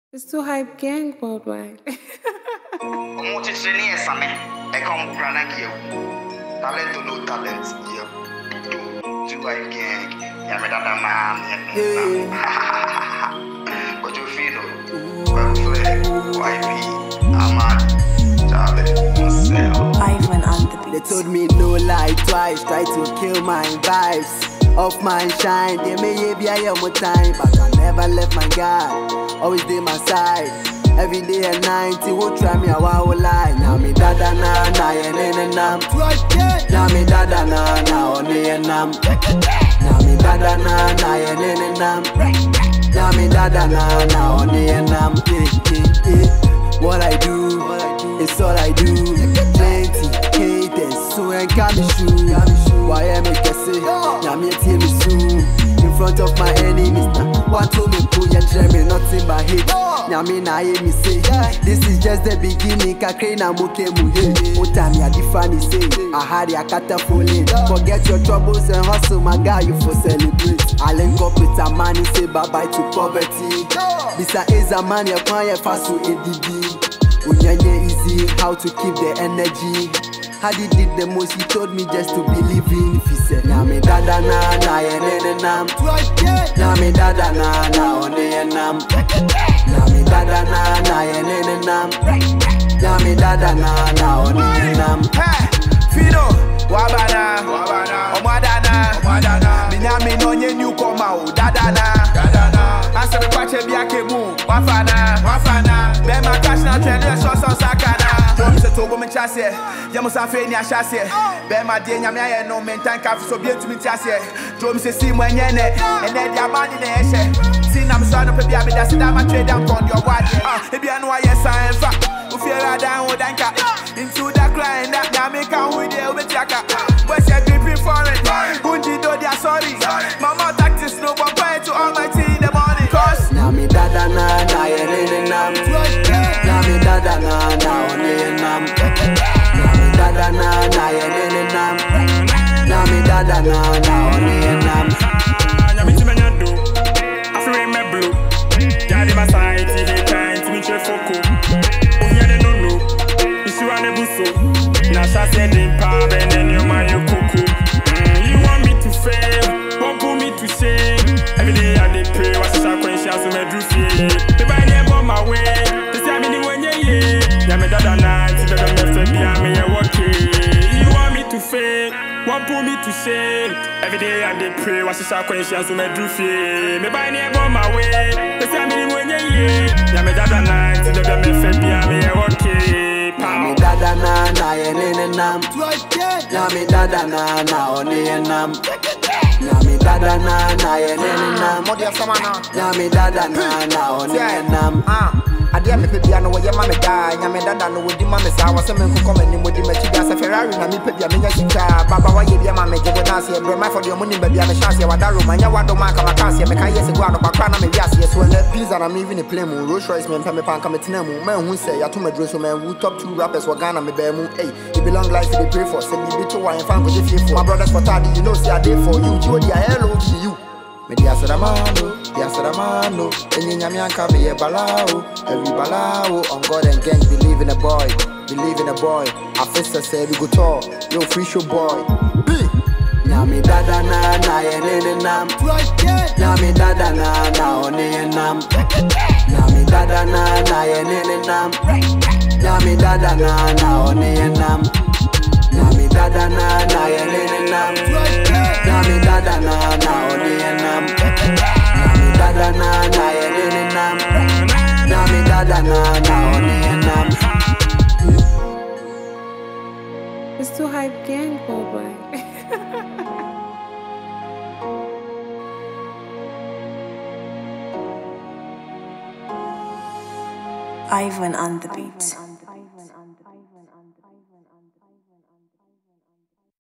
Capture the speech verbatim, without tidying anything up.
It's too hype gang worldwide. Multi-trillionaire same, I come granagia. Talent to no talent, yeah. Too hype gang, yeah, me that man, yeah. But you feel, well, flare, Y P, Ahmad, Charlie, myself. Ivan on the beat. They told me no lie twice, try to kill my vibes. Off my shine, they may be a more time, but I never left my guard. Always dey my side, every day and night. He will try me a wow lie. Now me dada na na yene nam. Now me dada na na one nam. Now me dada na na yene nam. Now me dada na na one nam. What I do, it's all I do. Plenty haters, so I got me shoe. Why am I guessing? Now me tell me soon. In front of my enemies, what told me pull and tell me nothing but hate. Now me na hear me say, this is just the beginning. Kakrina muke muhe. Utami a different say, I had ya kata falling. Forget your troubles and hustle, my guy, you for celebrate. I link up with a man, he say bye bye to poverty. This is a man, you can't fast to A D B. Unyenye easy, how to keep the energy. How he did the most, he told me just to believe in. If he said, na me dada na na yene nam. Na me dada na na one nam. Na me dada na na yene nam. Na me dada na na one nam. Hey, Fido, wabana, wabana, omadana, omadana. Minyami no nye newcomer, dadana, dadana. Asa me pache biake mu, wafana, wafana. Be ma cash na trend, so so sakana. Promise to go me chase, yamu sa fe ni a chase. Be ma de nyame aye no me tan ka so bi entumi chase. Drum se si mo enyene, ene dia bandi na ehye. Si na me so no pe bia me da si da ma trade am kon your word. Ah, e bia no aye san fa. U fear down with anka. Into the grind that nyame kan with the obetiaka. Boy say gripping for it. Bunji do dia sorry. Mama tactics no one pay to all my tea in the morning. Cause na me dada na na yene nam. Na me dada na na one nam. Na me dada na na yene nam. Na me dada na na one nam. Nyami ti menya do, afre me blue. Jadi my side, he kind to me che foko. Onya de no no, isu ane buso. Na sa sending pa ben en yo my kuku. You want me to fail, won't put me to shame. Every day I dey pray, what's the consequence of me do fear? The by never my way, the time in the one ye. Nyami dada night, the dada me fe bia me ye okay. You want me to fail, won't put me to shame. Every day I dey pray, what's the consequence of me do fear? Me by never my way, the time in the one ye. Nyami dada night, the dada me fe bia me ye okay. Na me dada na na yene nam. Na me dada na na one nam. Na me dada na na yene nam. Na me dada na na one nam. I dare me pebia no ye ma me die, nyame dada no wodi ma me sa wa se me nko come ni modi ma chi asa Ferrari na me pebia me nya sika baba wa ye bia ma me jego dance e bro my for the money bebia me chance e wada ro manya wado ma ka makase me kan yes go ado kwakra na me wiase so na pizza na me even a play mu Rolls Royce me pembe pan ka me tena mu ma hu se ya to me dress so man who top two rappers wa Ghana me be mu hey it belong life they pray for say me be to wine fan go dey for my brothers for tardy you know say I dey for you you dey hello to you. Me dia saramano, dia saramano. Enye nyame anka me ye balao. Every balao on God and gang. Believe in a boy, believe in a boy. Afisa say we go tall, yo free show boy. B. Na me dada na na yene nam. Na me dada na na one nam. Na me dada na na yene nam. Na me dada na na one nam. Na me dada na na yene nam. Na me dada na na one nam. Na me dada na na yene nam. Na me dada na na one nam. It's too hype gang worldwide. Ivan on the beat.